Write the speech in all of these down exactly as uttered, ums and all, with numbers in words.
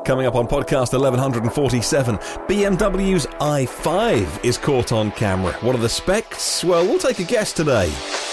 Coming up on podcast eleven forty-seven, B M W's i five is caught on camera. What are the specs? Well, we'll take a guess today.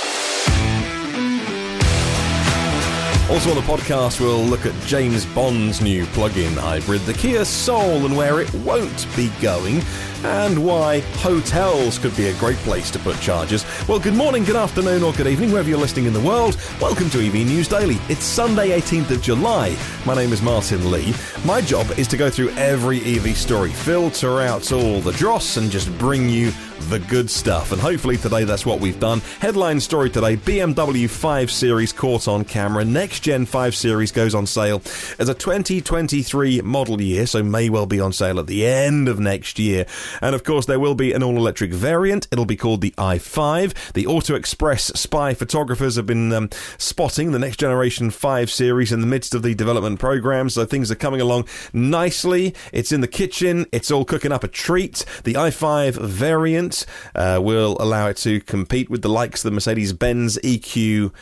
Also on the podcast, we'll look at James Bond's new plug-in hybrid, the Kia Soul, and where it won't be going, and why hotels could be a great place to put chargers. Well, good morning, good afternoon, or good evening, wherever you're listening in the world. Welcome to E V News Daily. It's Sunday, eighteenth of July. My name is Martin Lee. My job is to go through every E V story, filter out all the dross, and just bring you the good stuff. And hopefully today that's what we've done. Headline story today, B M W five Series caught on camera. Next Gen five Series goes on sale as a twenty twenty-three model year, so may well be on sale at the end of next year. And of course there will be an all-electric variant. It'll be called the i five. The Auto Express spy photographers have been um, spotting the next generation five Series in the midst of the development program, so things are coming along nicely. It's in the kitchen. It's all cooking up a treat. The i five variant Uh, will allow it to compete with the likes of the Mercedes-Benz E Q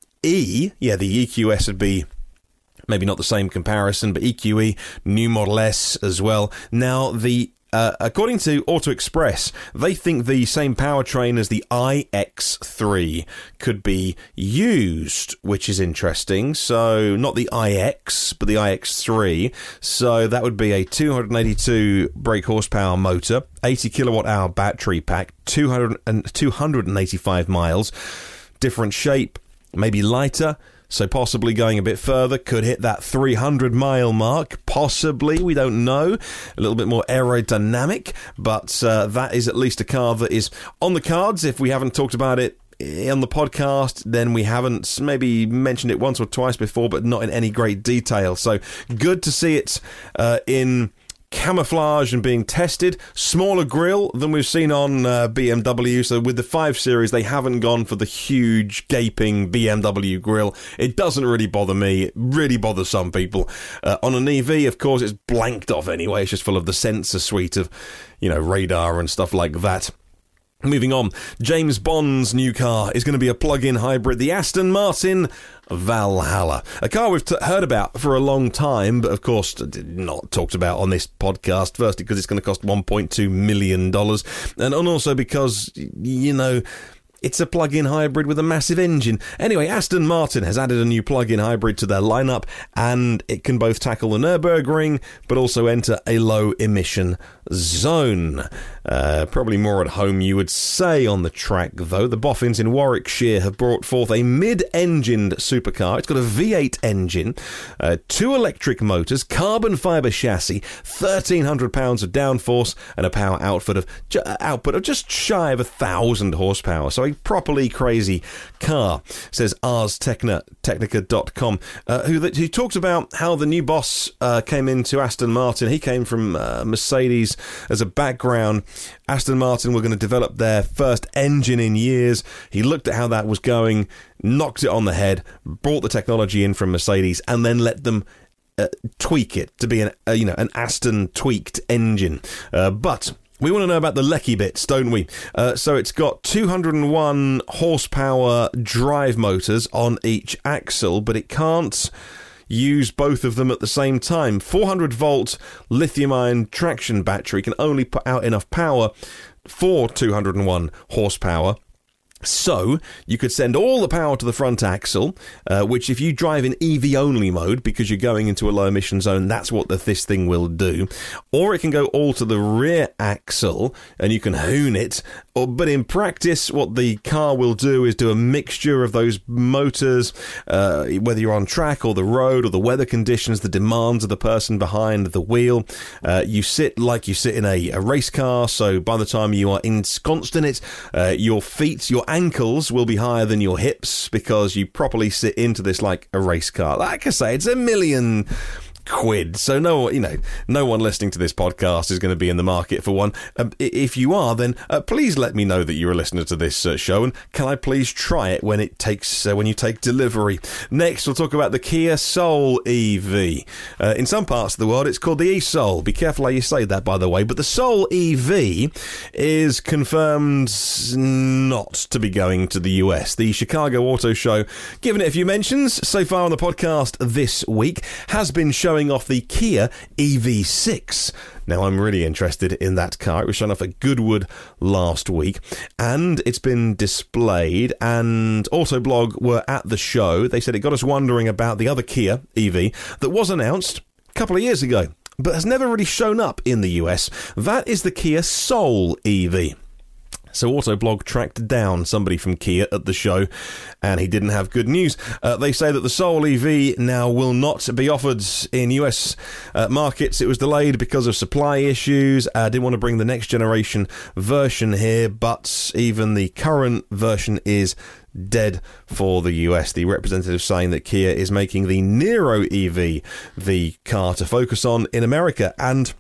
E. Yeah, the E Q S would be maybe not the same comparison, but E Q E, new Model S as well. Now, the Uh, according to Auto Express, they think the same powertrain as the i X three could be used, which is interesting. So, not the i X, but the i X three. So, that would be a two hundred eighty-two brake horsepower motor, eighty kilowatt hour battery pack, two hundred two hundred eighty-five miles, different shape, maybe lighter. So possibly going a bit further, could hit that three hundred mile mark, possibly, we don't know. A little bit more aerodynamic, but uh, that is at least a car that is on the cards. If we haven't talked about it on the podcast, then we haven't maybe mentioned it once or twice before, but not in any great detail. So good to see it uh, in camouflage and being tested. Smaller grille than we've seen on uh, B M W. So with the five Series, they haven't gone for the huge gaping B M W grille. It doesn't really bother me. It really bothers some people. Uh, on an E V, of course, it's blanked off anyway. It's just full of the sensor suite of, you know, radar and stuff like that. Moving on, James Bond's new car is going to be a plug-in hybrid, the Aston Martin Valhalla. A car we've t- heard about for a long time, but of course not talked about on this podcast. Firstly, because it's going to cost one point two million dollars, and also because, you know, it's a plug-in hybrid with a massive engine. Anyway, Aston Martin has added a new plug-in hybrid to their lineup, and it can both tackle the Nürburgring, but also enter a low-emission zone. Uh, probably more at home, you would say, on the track, though. The Boffins in Warwickshire have brought forth a mid-engined supercar. It's got a V eight engine, uh, two electric motors, carbon fibre chassis, thirteen hundred pounds of downforce, and a power output of, ju- output of just shy of one thousand horsepower. So a properly crazy car, says Ars Technica, Technica dot com, uh, who, who talks about how the new boss uh, came into Aston Martin. He came from uh, Mercedes as a background. Aston Martin were going to develop their first engine in years. He looked at how that was going, knocked it on the head, brought the technology in from Mercedes, and then let them uh, tweak it to be an uh, you know an Aston tweaked engine. Uh, but we want to know about the lecky bits, don't we? Uh, so it's got two hundred one horsepower drive motors on each axle, but it can't use both of them at the same time. four hundred volt lithium-ion traction battery can only put out enough power for two hundred one horsepower. So, you could send all the power to the front axle, uh, which if you drive in E V-only mode, because you're going into a low-emission zone, that's what the, this thing will do. Or it can go all to the rear axle, and you can hoon it. Or, but in practice, what the car will do is do a mixture of those motors, uh, whether you're on track or the road or the weather conditions, the demands of the person behind the wheel. Uh, you sit like you sit in a, a race car, so by the time you are ensconced in it, uh, your feet, your ankles will be higher than your hips because you properly sit into this like a race car. Like I say, it's a million quid. So no, you know, no one listening to this podcast is going to be in the market for one. Um, if you are, then uh, please let me know that you're a listener to this uh, show, and can I please try it when it takes uh, when you take delivery. Next, we'll talk about the Kia Soul E V. Uh, in some parts of the world, it's called the e-Soul. Be careful how you say that, by the way. But the Soul E V is confirmed not to be going to the U S. The Chicago Auto Show, given it a few mentions so far on the podcast this week, has been showing showing off the Kia E V six. Now, I'm really interested in that car. It was shown off at Goodwood last week, and it's been displayed, and Autoblog were at the show. They said it got us wondering about the other Kia E V that was announced a couple of years ago, but has never really shown up in the U S. That is the Kia Soul E V. So Autoblog tracked down somebody from Kia at the show, and he didn't have good news. Uh, they say that the Soul E V now will not be offered in U S uh, markets. It was delayed because of supply issues. I uh, didn't want to bring the next generation version here, but even the current version is dead for the U S. The representative saying that Kia is making the Niro E V the car to focus on in America, and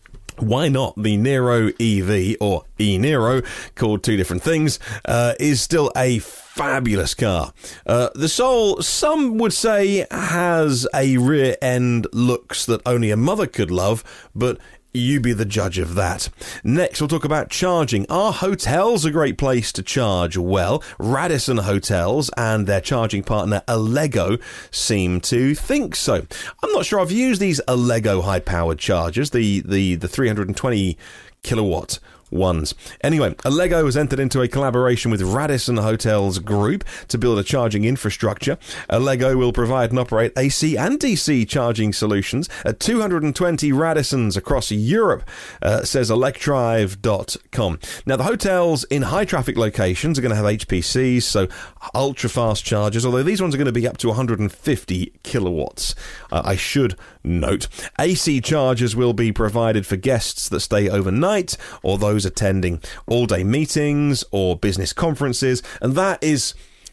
why not? The Niro E V, or e-Niro, called two different things, uh, is still a fabulous car. Uh, the Soul, some would say, has a rear end looks that only a mother could love, but you be the judge of that. Next, we'll talk about charging. Are hotels a great place to charge? Well, Radisson Hotels and their charging partner Allego seem to think so. I'm not sure I've used these Allego high-powered chargers, the, the, the three hundred twenty kilowatt ones. Anyway, Allego has entered into a collaboration with Radisson Hotels Group to build a charging infrastructure. Allego will provide and operate A C and D C charging solutions at two hundred twenty Radissons across Europe, uh, says electrive dot com. Now, the hotels in high traffic locations are going to have H P Cs, so ultra fast chargers, although these ones are going to be up to one hundred fifty kilowatts. Uh, I should note, A C chargers will be provided for guests that stay overnight or those attending all-day meetings or business conferences, and that is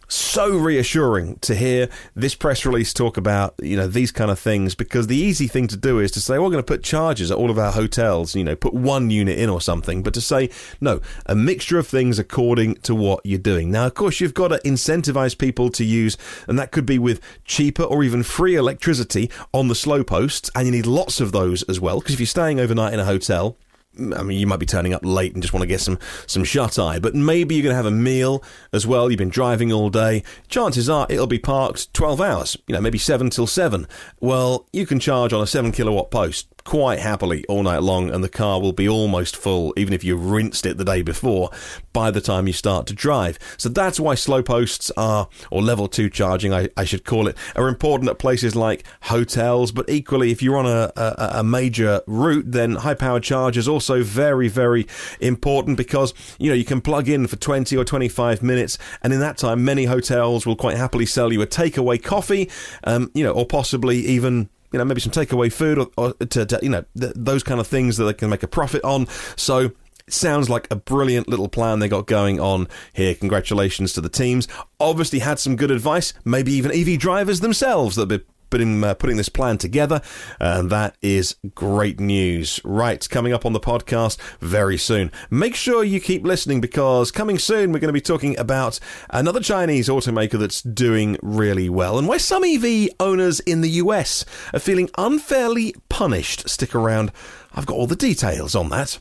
so reassuring to hear this press release talk about, you know, these kind of things, because the easy thing to do is to say, well, we're going to put chargers at all of our hotels, you know, put one unit in or something, but to say, no, a mixture of things according to what you're doing. Now, of course, you've got to incentivize people to use, and that could be with cheaper or even free electricity on the slow posts, and you need lots of those as well, because if you're staying overnight in a hotel, I mean, you might be turning up late and just want to get some, some shut-eye, but maybe you're going to have a meal as well. You've been driving all day. Chances are it'll be parked twelve hours, you know, maybe seven till seven. Well, you can charge on a seven kilowatt post quite happily all night long, and the car will be almost full, even if you rinsed it the day before, by the time you start to drive. So that's why slow posts are, or level two charging, I, I should call it, are important at places like hotels, but equally, if you're on a, a, a major route, then high-powered chargers also very, very important, because, you know, you can plug in for twenty or twenty-five minutes, and in that time, many hotels will quite happily sell you a takeaway coffee, um, you know, or possibly even, you know, maybe some takeaway food, or, or to, to, you know, th- those kind of things that they can make a profit on. So it sounds like a brilliant little plan they got going on here. Congratulations to the teams. Obviously had some good advice, maybe even E V drivers themselves that have been uh, putting this plan together, and that is great news. Right, coming up on the podcast very soon. Make sure you keep listening, because coming soon we're going to be talking about another Chinese automaker that's doing really well, and why some E V owners in the U S are feeling unfairly punished. Stick around, I've got all the details on that.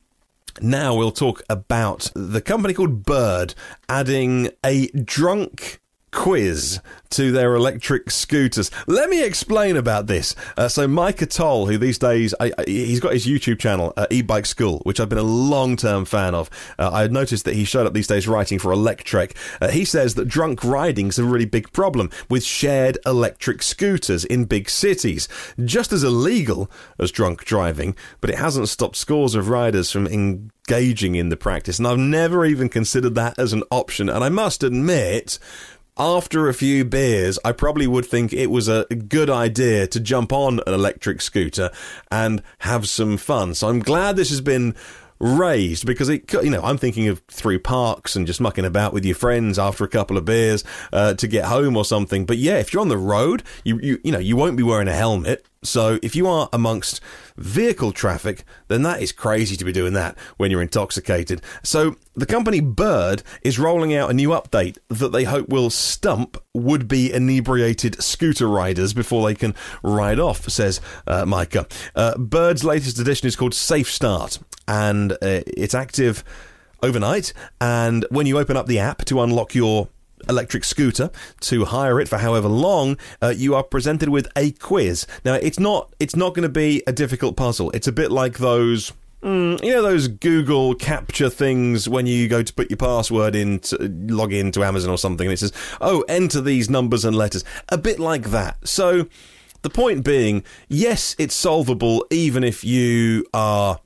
Now we'll talk about the company called Bird adding a drunk quiz to their electric scooters. Let me explain about this. Uh, so Micah Toll, who these days, I, I, he's got his YouTube channel, uh, E-Bike School, which I've been a long-term fan of. Uh, I had noticed that he showed up these days writing for Electrek. Uh, he says that drunk riding is a really big problem with shared electric scooters in big cities. Just as illegal as drunk driving, but it hasn't stopped scores of riders from engaging in the practice. And I've never even considered that as an option. And I must admit, after a few beers, I probably would think it was a good idea to jump on an electric scooter and have some fun. So I'm glad this has been raised, because it, you know, I'm thinking of through parks and just mucking about with your friends after a couple of beers uh, to get home or something. But yeah, if you're on the road, you, you you know, you won't be wearing a helmet. So if you are amongst vehicle traffic, then that is crazy to be doing that when you're intoxicated. So the company Bird is rolling out a new update that they hope will stump would-be inebriated scooter riders before they can ride off, says uh, Micah. Uh, Bird's latest edition is called Safe Start, and uh, it's active overnight. And when you open up the app to unlock your electric scooter to hire it for however long, uh, you are presented with a quiz. Now, it's not it's not going to be a difficult puzzle. It's a bit like those... Mm, you know those Google capture things when you go to put your password in to log into Amazon or something, and it says, oh, enter these numbers and letters. A bit like that. So the point being, yes, it's solvable even if you are,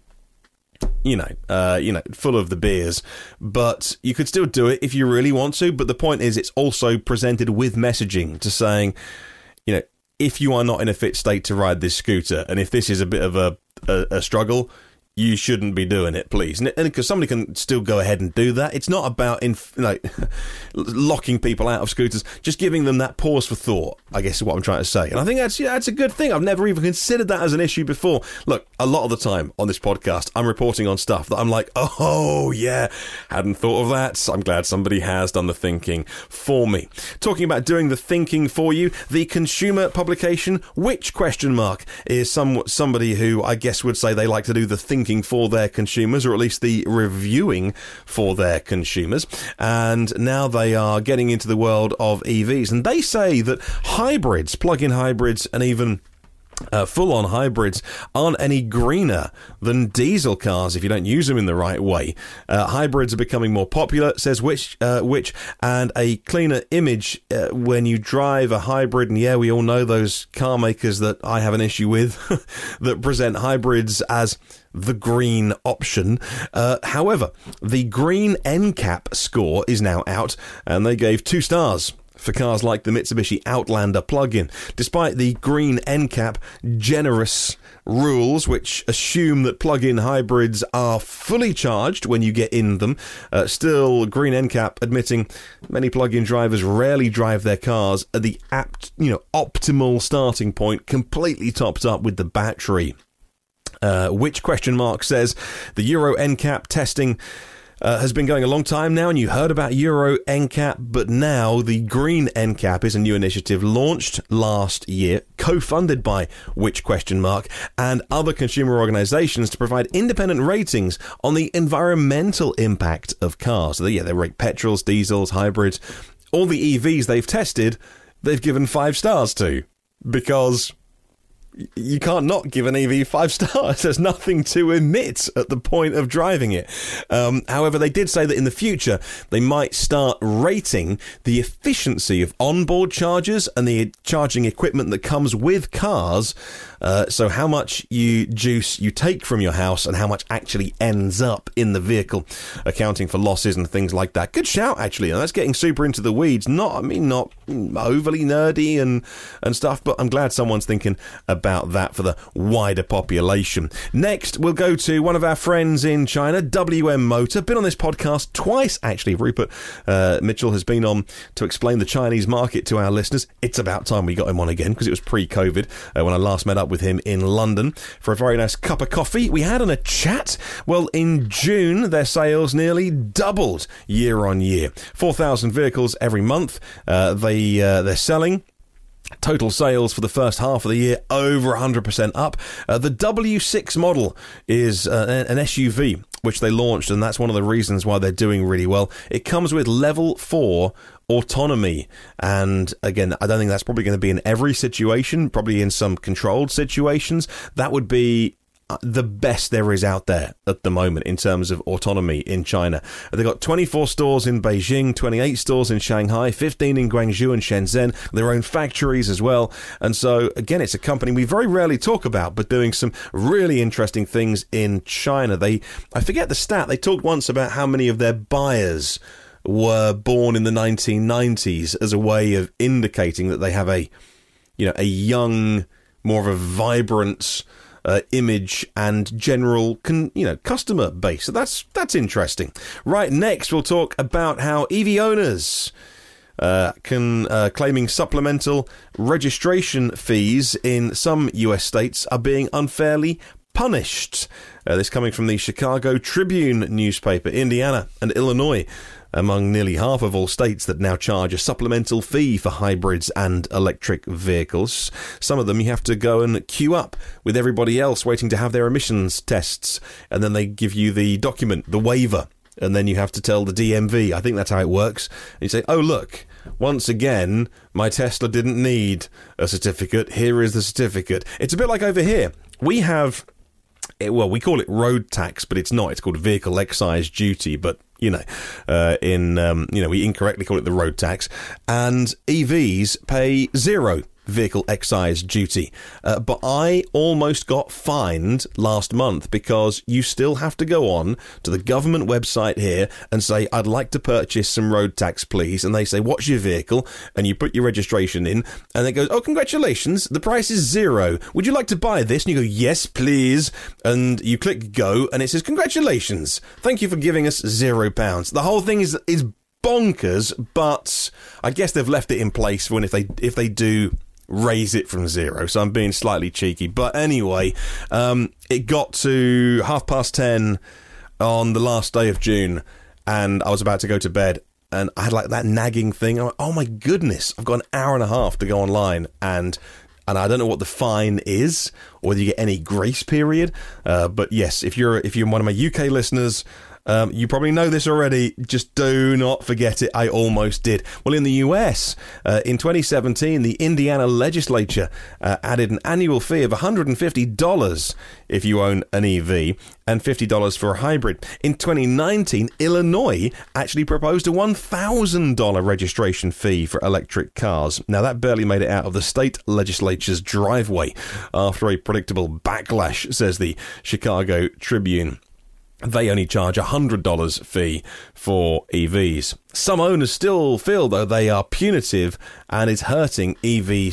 you know, uh, you know, full of the beers, but you could still do it if you really want to. But the point is, it's also presented with messaging to saying, you know, if you are not in a fit state to ride this scooter, and if this is a bit of a, a, a struggle, you shouldn't be doing it, please. And because somebody can still go ahead and do that. It's not about in, like locking people out of scooters, just giving them that pause for thought, I guess is what I'm trying to say. And I think that's yeah, that's a good thing. I've never even considered that as an issue before. Look, a lot of the time on this podcast, I'm reporting on stuff that I'm like, oh, yeah, hadn't thought of that. I'm glad somebody has done the thinking for me. Talking about doing the thinking for you, the consumer publication, which question mark, is some somebody who I guess would say they like to do the thinking for their consumers, or at least the reviewing for their consumers, and now they are getting into the world of E Vs, and they say that hybrids, plug-in hybrids, and even Uh, full-on hybrids aren't any greener than diesel cars if you don't use them in the right way. Uh, hybrids are becoming more popular, says Which, uh, which and a cleaner image uh, when you drive a hybrid. And yeah, we all know those car makers that I have an issue with that present hybrids as the green option. Uh, however, the green N CAP score is now out, and they gave two stars for cars like the Mitsubishi Outlander plug-in. Despite the green N CAP generous rules, which assume that plug-in hybrids are fully charged when you get in them, uh, still green N CAP admitting many plug-in drivers rarely drive their cars at the apt, you know, optimal starting point, completely topped up with the battery. Uh, which question mark says the Euro N CAP testing Uh, has been going a long time now, and you heard about Euro N CAP, but now the Green N CAP is a new initiative launched last year, co-funded by Which question mark and other consumer organisations to provide independent ratings on the environmental impact of cars. So, yeah, they rate petrols, diesels, hybrids. All the E Vs they've tested, they've given five stars to, because you can't not give an E V five stars. There's nothing to emit at the point of driving it. Um, however, they did say that in the future, they might start rating the efficiency of onboard chargers and the charging equipment that comes with cars. Uh, so how much you juice you take from your house and how much actually ends up in the vehicle, accounting for losses and things like that. Good shout, actually. And that's getting super into the weeds. Not, I mean, not overly nerdy and, and stuff, but I'm glad someone's thinking about that for the wider population. Next, we'll go to one of our friends in China, W M Motor. Been on this podcast twice, actually. Rupert uh, Mitchell has been on to explain the Chinese market to our listeners. It's about time we got him on again, because it was pre-COVID uh, when I last met up with him in London for a very nice cup of coffee. We had on a chat. Well, in June, their sales nearly doubled year on year. four thousand vehicles every month uh, they, uh, they're selling. Total sales for the first half of the year over one hundred percent up. Uh, the W six model is uh, an S U V which they launched, and that's one of the reasons why they're doing really well. It comes with level four autonomy, and again, I don't think that's probably going to be in every situation, probably in some controlled situations. That would be the best there is out there at the moment in terms of autonomy in China. They've got twenty-four stores in Beijing, twenty-eight stores in Shanghai, fifteen in Guangzhou and Shenzhen, their own factories as well. And so, again, it's a company we very rarely talk about, but doing some really interesting things in China. They, I forget the stat, they talked once about how many of their buyers were born in the nineteen nineties as a way of indicating that they have a, you know, a young, more of a vibrant Uh, image and general, con- you know, customer base. So that's that's interesting. Right, next we'll talk about how E V owners uh, can uh, claiming supplemental registration fees in some U S states are being unfairly punished. Uh, this coming from the Chicago Tribune newspaper. Indiana and Illinois among nearly half of all states that now charge a supplemental fee for hybrids and electric vehicles. Some of them you have to go and queue up with everybody else waiting to have their emissions tests, and then they give you the document, the waiver, and then you have to tell the D M V. I think that's how it works. And you say, oh, look, once again, my Tesla didn't need a certificate. Here is the certificate. It's a bit like over here. We have, well, we call it road tax, but it's not. It's called vehicle excise duty, but you know, uh, in um, you know, we incorrectly call it the road tax, and E Vs pay zero vehicle excise duty. Uh, but I almost got fined last month because you still have to go on to the government website here and say, I'd like to purchase some road tax, please. And they say, what's your vehicle? And you put your registration in, and it goes, oh, congratulations, the price is zero. Would you like to buy this? And you go, yes, please. And you click go, and it says, congratulations. Thank you for giving us zero pounds. The whole thing is is bonkers, but I guess they've left it in place for when if they if they do raise it from zero, so I'm being slightly cheeky. But anyway, um, it got to half past ten on the last day of June, and I was about to go to bed, and I had like that nagging thing. I'm like, oh my goodness, I've got an hour and a half to go online, and and I don't know what the fine is, or whether you get any grace period. Uh, but yes, if you're if you're one of my U K listeners, Um, you probably know this already, just do not forget it. I almost did. Well, in the U S, uh, in twenty seventeen, the Indiana legislature uh, added an annual fee of one hundred fifty dollars if you own an E V and fifty dollars for a hybrid. In twenty nineteen, Illinois actually proposed a one thousand dollars registration fee for electric cars. Now, that barely made it out of the state legislature's driveway after a predictable backlash, says the Chicago Tribune. They only charge a one hundred dollars fee for E Vs. Some owners still feel, though, they are punitive and it's hurting E V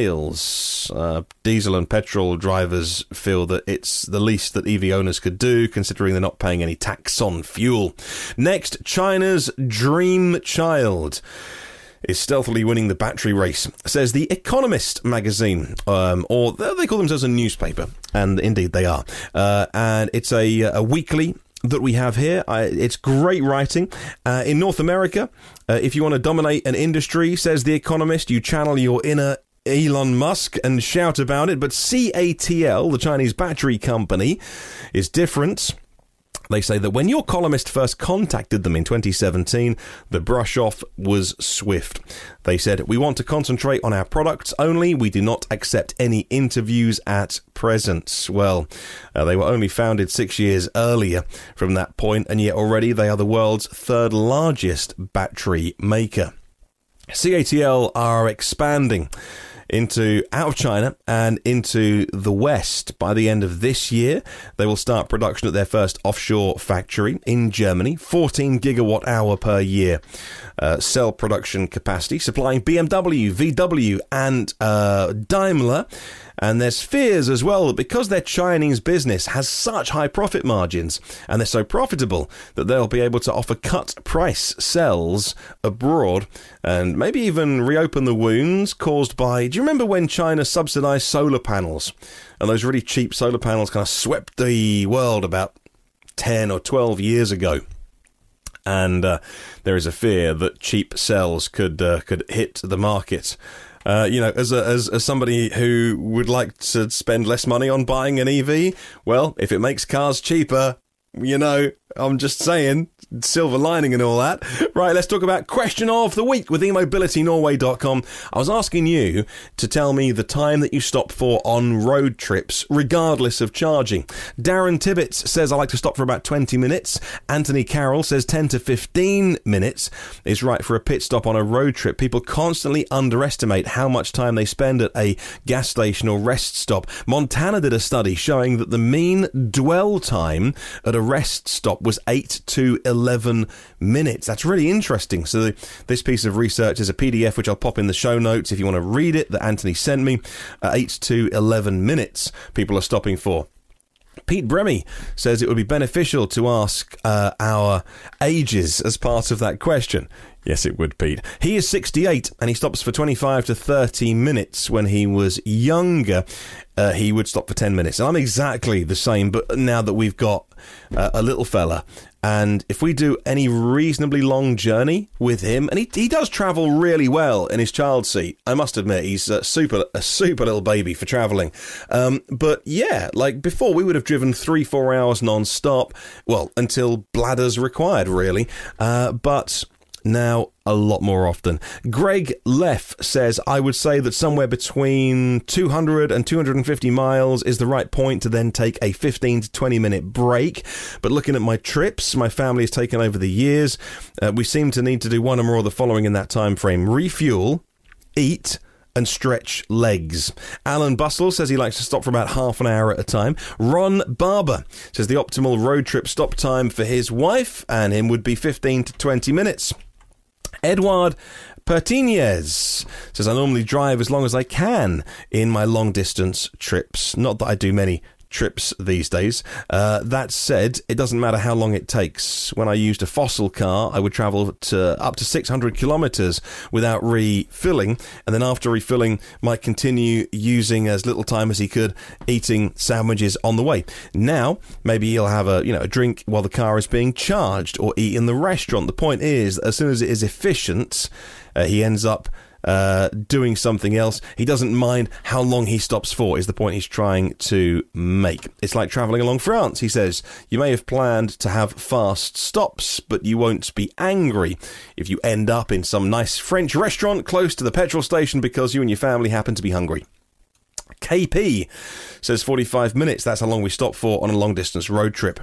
sales. Uh, diesel and petrol drivers feel that it's the least that E V owners could do, considering they're not paying any tax on fuel. Next, China's dream child is stealthily winning the battery race, says The Economist magazine, um, or they call themselves a newspaper, and indeed they are. Uh, and it's a, a weekly that we have here. I, it's great writing. Uh, in North America, uh, if you want to dominate an industry, says The Economist, you channel your inner Elon Musk and shout about it. But C A T L, the Chinese battery company, is different. They say that when your columnist first contacted them in twenty seventeen, the brush-off was swift. They said, we want to concentrate on our products only. We do not accept any interviews at present. Well, uh, they were only founded six years earlier from that point, and yet already they are the world's third largest battery maker. C A T L are expanding into out of China and into the West. By the end of this year, they will start production at their first offshore factory in Germany, fourteen gigawatt hour per year uh, cell production capacity, supplying B M W, V W and uh, Daimler. And there's fears as well that because their Chinese business has such high profit margins and they're so profitable that they'll be able to offer cut price cells abroad and maybe even reopen the wounds caused by, do you remember when China subsidized solar panels and those really cheap solar panels kind of swept the world about ten or twelve years ago? And uh, there is a fear that cheap cells could uh, could hit the market. Uh, you know, as a, as as somebody who would like to spend less money on buying an E V, well, if it makes cars cheaper, you know, I'm just saying, silver lining and all that. Right, let's talk about question of the week with e mobility norway dot com. I was asking you to tell me the time that you stop for on road trips, regardless of charging. Darren Tibbetts says I like to stop for about twenty minutes. Anthony Carroll says ten to fifteen minutes is right for a pit stop on a road trip. People constantly underestimate how much time they spend at a gas station or rest stop. Montana did a study showing that the mean dwell time at a rest stop was eight to eleven minutes. That's really interesting. So this piece of research is a P D F which I'll pop in the show notes if you want to read it, that Anthony sent me. Uh, eight to eleven minutes people are stopping for. Pete Bremy says it would be beneficial to ask uh, our ages as part of that question. Yes, it would, Pete. He is sixty-eight, and he stops for twenty-five to thirty minutes. When he was younger, uh, he would stop for ten minutes. And I'm exactly the same, but now that we've got uh, a little fella, and if we do any reasonably long journey with him, and he, he does travel really well in his child seat, I must admit, he's a super, a super little baby for travelling. Um, but yeah, like before, we would have driven three, four hours non-stop, well, until bladders required, really. Uh, but... now, a lot more often. Greg Leff says, I would say that somewhere between two hundred and two hundred fifty miles is the right point to then take a fifteen to twenty minute break. But looking at my trips my family has taken over the years, uh, we seem to need to do one or more of the following in that time frame. Refuel, eat, and stretch legs. Alan Bustle says he likes to stop for about half an hour at a time. Ron Barber says the optimal road trip stop time for his wife and him would be fifteen to twenty minutes. Edward Pertinez says, I normally drive as long as I can in my long-distance trips. Not that I do many trips these days. Uh, that said, it doesn't matter how long it takes. When I used a fossil car, I would travel to up to six hundred kilometres without refilling, and then after refilling, might continue using as little time as he could, eating sandwiches on the way. Now, maybe he'll have a you know a drink while the car is being charged, or eat in the restaurant. The point is, as soon as it is efficient, uh, he ends up Uh, doing something else. He doesn't mind how long he stops for, is the point he's trying to make. It's like travelling along France, he says. You may have planned to have fast stops, but you won't be angry if you end up in some nice French restaurant close to the petrol station because you and your family happen to be hungry. K P says forty-five minutes. That's how long we stop for on a long-distance road trip.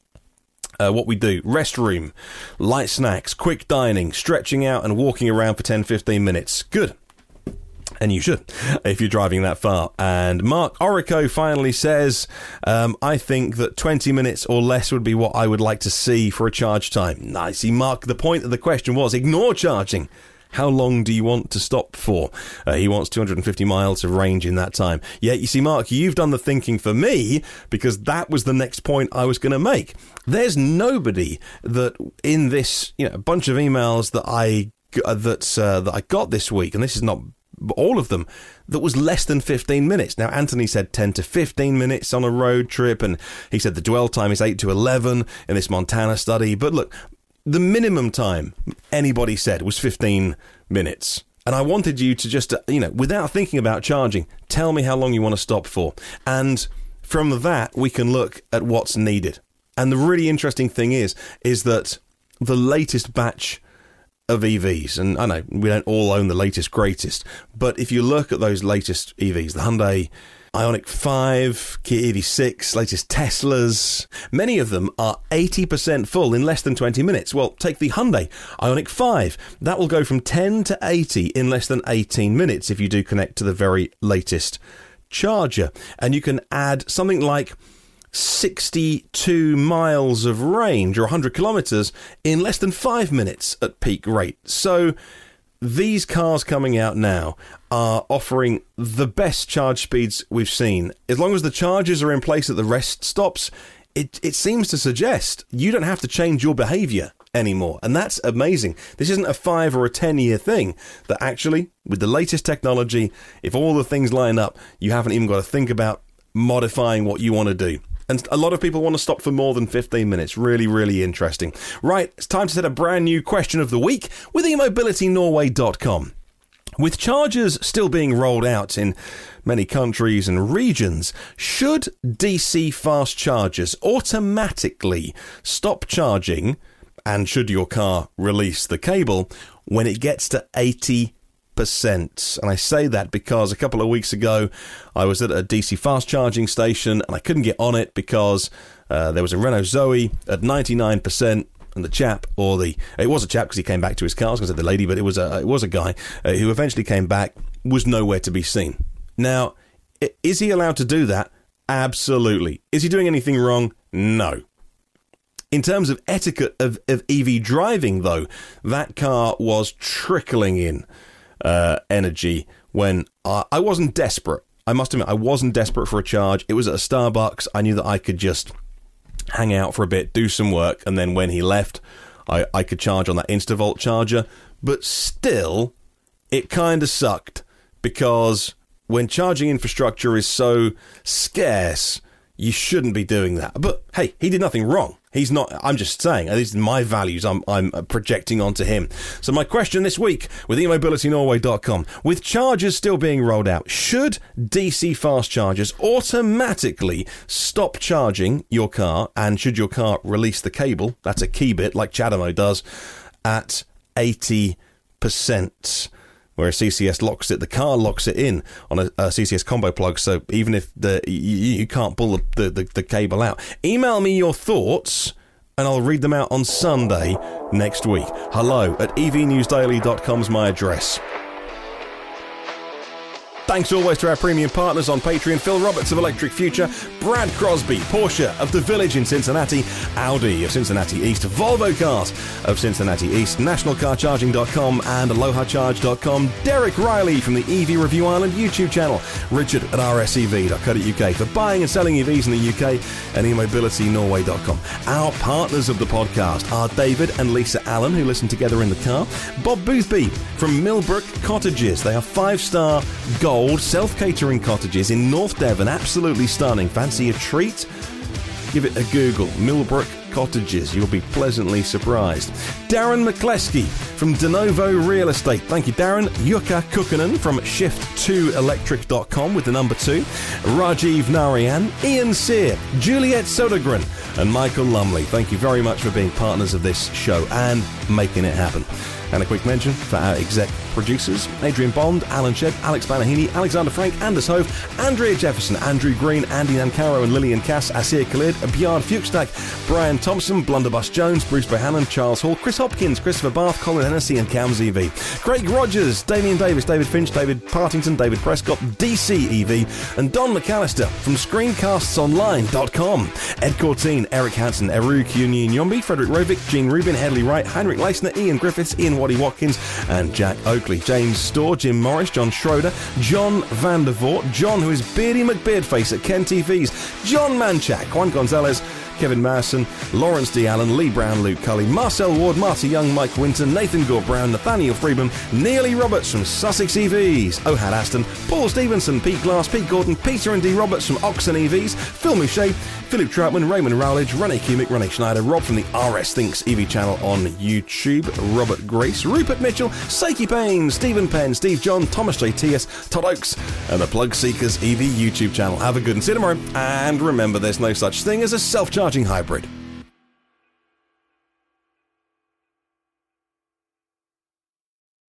Uh, what we do, restroom, light snacks, quick dining, stretching out and walking around for ten to fifteen minutes. Good. And you should, if you're driving that far. And Mark Orico finally says, um, I think that twenty minutes or less would be what I would like to see for a charge time. Nice. See, Mark, the point of the question was, ignore charging. How long do you want to stop for? Uh, he wants two hundred fifty miles of range in that time. Yeah, you see, Mark, you've done the thinking for me, because that was the next point I was going to make. There's nobody that in this, you know, bunch of emails that I uh, that uh, that I got this week, and this is not all of them, that was less than fifteen minutes. Now, Anthony said ten to fifteen minutes on a road trip, and he said the dwell time is eight to eleven in this Montana study. But look, the minimum time anybody said was fifteen minutes. And I wanted you to just, you know, without thinking about charging, tell me how long you want to stop for. And from that, we can look at what's needed. And the really interesting thing is, is that the latest batch of E Vs, and I know we don't all own the latest, greatest, but if you look at those latest E Vs, the Hyundai Ioniq five, Kia E V six, latest Teslas, many of them are eighty percent full in less than twenty minutes. Well, take the Hyundai Ioniq five. That will go from ten to eighty in less than eighteen minutes if you do connect to the very latest charger. And you can add something like sixty-two miles of range, or one hundred kilometres, in less than five minutes at peak rate. So these cars coming out now are offering the best charge speeds we've seen. As long as the chargers are in place at the rest stops, it, it seems to suggest you don't have to change your behaviour anymore. And that's amazing. This isn't a five or a ten year thing. That actually, with the latest technology, if all the things line up, you haven't even got to think about modifying what you want to do. And a lot of people want to stop for more than fifteen minutes. Really, really interesting. Right, it's time to set a brand new question of the week with e mobility norway dot com. With chargers still being rolled out in many countries and regions, should D C fast chargers automatically stop charging, and should your car release the cable, when it gets to eighty percent? And I say that because a couple of weeks ago I was at a D C fast charging station and I couldn't get on it because uh, there was a Renault Zoe at ninety-nine percent, and the chap, or the it was a chap because he came back to his car. I was going to say the lady, but it was a it was a guy uh, who eventually came back, was nowhere to be seen. Now, is he allowed to do that? Absolutely. Is he doing anything wrong? No. In terms of etiquette of, of E V driving, though, that car was trickling in Uh, energy when I, I wasn't desperate. I must admit, I wasn't desperate for a charge. It was at a Starbucks. I knew that I could just hang out for a bit, do some work, and then when he left, I, I could charge on that Instavolt charger. but still, it kind of sucked, because when charging infrastructure is so scarce, you shouldn't be doing that. But hey, he did nothing wrong. He's not, I'm just saying, these are my values I'm, I'm projecting onto him. So my question this week with e mobility norway dot com, with chargers still being rolled out, should D C fast chargers automatically stop charging your car, and should your car release the cable, that's a key bit like CHAdeMO does, at eighty percent? Where a C C S locks it, the car locks it in on a, a C C S combo plug, so even if the you, you can't pull the, the, the cable out. Email me your thoughts, and I'll read them out on Sunday next week. Hello at e v news daily dot com is my address. Thanks always to our premium partners on Patreon: Phil Roberts of Electric Future, Brad Crosby, Porsche of the Village in Cincinnati, Audi of Cincinnati East, Volvo Cars of Cincinnati East, national car charging dot com and aloha charge dot com, Derek Riley from the E V Review Ireland YouTube channel, Richard at r s e v dot co dot u k for buying and selling E Vs in the U K, and e mobility norway dot com. Our partners of the podcast are David and Lisa Allen, who listen together in the car, Bob Boothby from Millbrook Cottages. They are five-star gold self-catering cottages in North Devon, absolutely stunning. Fancy a treat? Give it a Google, Millbrook Cottages. You'll be pleasantly surprised. Darren McCleskey from DeNovo Real Estate. Thank you, Darren. Jukka Kukkonen from shift two electric dot com with the number two. Rajiv Narayan, Ian Sear, Juliet Sodergren, and Michael Lumley. Thank you very much for being partners of this show and making it happen. And a quick mention for our exec producers: Adrian Bond, Alan Shedd, Alex Banahini, Alexander Frank, Anders Hove, Andrea Jefferson, Andrew Green, Andy Nancaro and Lillian Cass, Asir Khalid, Bjard Fuchstak, Brian Thompson, Blunderbuss Jones, Bruce Bohannon, Charles Hall, Chris Hopkins, Christopher Bath, Colin Hennessy and Cams E V, Craig Rogers, Damien Davis, David Finch, David Partington, David Prescott, D C E V, and Don McAllister from screencasts online dot com. Ed Corteen, Eric Hansen, Eru Kyunyi Nyombi, Frederick Rovick, Gene Rubin, Hedley Wright, Heinrich Leisner, Ian Griffiths, Ian Waddy Watkins, and Jack Oakley, James Storr, Jim Morris, John Schroeder, John Vandervoort, John, who is Beardy McBeardface at Ken T Vs, John Manchak, Juan Gonzalez, Kevin Marson, Lawrence D. Allen, Lee Brown, Luke Cully, Marcel Ward, Marty Young, Mike Winton, Nathan Gore Brown, Nathaniel Freeman, Neely Roberts from Sussex E Vs, Ohad Aston, Paul Stevenson, Pete Glass, Pete Gordon, Peter and D. Roberts from Oxon E Vs, Phil Mouchet, Philip Troutman, Raymond Rowledge, Rene Kumick, Rene Schneider, Rob from the R S Thinks E V channel on YouTube, Robert Grace, Rupert Mitchell, Sakey Payne, Stephen Penn, Steve John, Thomas J. T S, Todd Oakes, and the Plug Seekers E V YouTube channel. Have a good one. See you tomorrow. And remember, there's no such thing as a self-charging hybrid.